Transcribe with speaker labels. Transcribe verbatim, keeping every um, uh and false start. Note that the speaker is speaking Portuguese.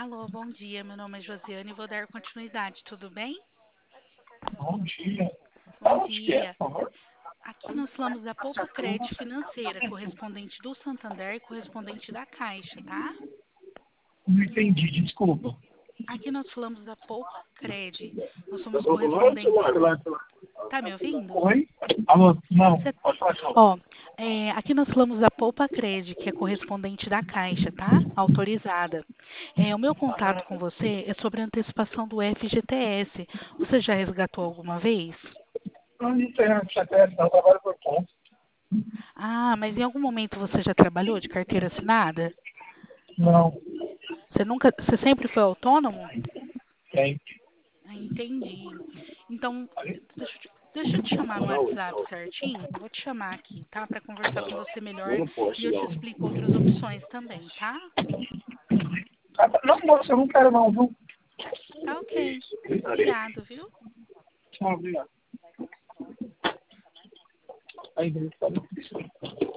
Speaker 1: Alô, bom dia. Meu nome é Josiane e vou dar continuidade, tudo bem?
Speaker 2: Bom dia.
Speaker 1: Bom
Speaker 2: Onde que é,
Speaker 1: dia.
Speaker 2: por favor?
Speaker 1: Aqui nós falamos da Poupa Crédito Financeira, correspondente do Santander e correspondente da Caixa, tá?
Speaker 2: Não entendi, desculpa.
Speaker 1: Aqui nós falamos da Poupa Cred. Nós somos
Speaker 2: Do lado,
Speaker 1: correspondentes.
Speaker 2: celular, celular.
Speaker 1: Tá me ouvindo?
Speaker 2: Oi? Alô? Não,
Speaker 1: Cê-
Speaker 2: pode falar de novo.
Speaker 1: Ó, é, aqui nós falamos da Poupa Cred, que é correspondente da Caixa, tá? Autorizada. É, o meu contato com você é sobre a antecipação do F G T S. Você já resgatou alguma vez?
Speaker 2: Não, não tem F T S, não, trabalho por conta.
Speaker 1: Ah, mas em algum momento você já trabalhou de carteira assinada?
Speaker 2: Não,
Speaker 1: Você nunca, você sempre foi autônomo?
Speaker 2: tem.
Speaker 1: Ah, entendi. Então, deixa eu te, deixa eu te chamar no WhatsApp certinho. Eu vou te chamar aqui, tá? Para conversar com você
Speaker 2: Eu
Speaker 1: melhor
Speaker 2: não
Speaker 1: e
Speaker 2: posso,
Speaker 1: eu te
Speaker 2: não.
Speaker 1: explico outras opções também, tá?
Speaker 2: Ah, não, moça, eu não quero não, viu?
Speaker 1: Tá ok. Obrigado, viu?
Speaker 2: Tchau, obrigado. Aí, beleza, tá bom.